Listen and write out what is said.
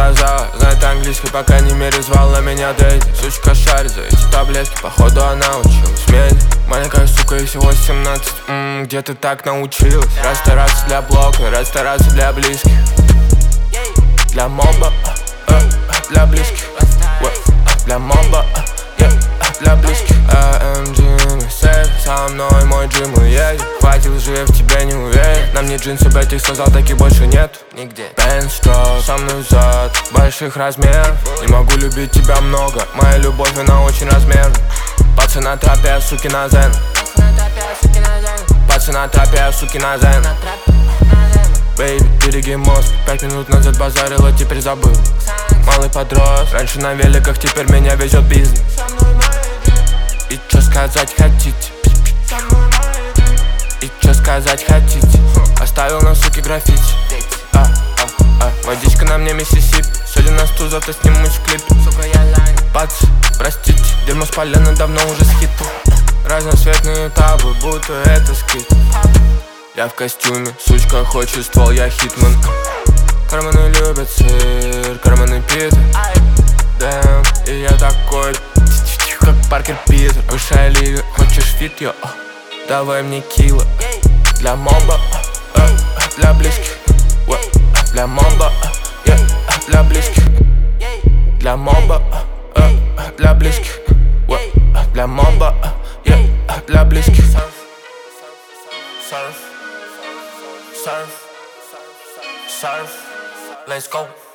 сказала, знает английский, по крайней мере звал на меня Дэйди. Сучка шарит за эти таблетки, походу она училась меди. Маленькая сука, ей всего 17, где ты так научилась? Расстараться для блока, расстараться для близких. Для моба, для близких. Для моба, для близких. AMG, сейф, со мной мой джим уедет. Хватит лжи, я в тебе не уверен. На мне джинсы, блять, их сказал, таких больше нет нигде. Бенстроук, со мной взад, больших размеров. Не могу любить тебя много, моя любовь, она очень размерна. Пацан на трапе, а суки на зен. Пацан на трапе, а суки на зен. Бэйби, береги мозг, 5 минут назад базарила, теперь забыл. Малый подрос, раньше на великах, теперь меня везет бизнес. И чё сказать хотите? И чё сказать хотите? Оставил на суке граффити. Водичка на мне Миссисипи. Сегодня нас тут, завтра снимусь в клипе. Сука, я занят. Пац, простите, дерьмо спалено давно уже схиту. Разноцветные табы, будто это скит. Я в костюме, сучка хочет ствол, я хитман. Карманы любят сыр, карманы питер. Дэм, и я такой, как Паркер Питер. Высшая лига, хочешь фит, йо? Давай мне кило. Для моба, для близких. Для моба, для близких. Для моба, для близких. Для моба, для близких. Surf, surf, surf, let's go.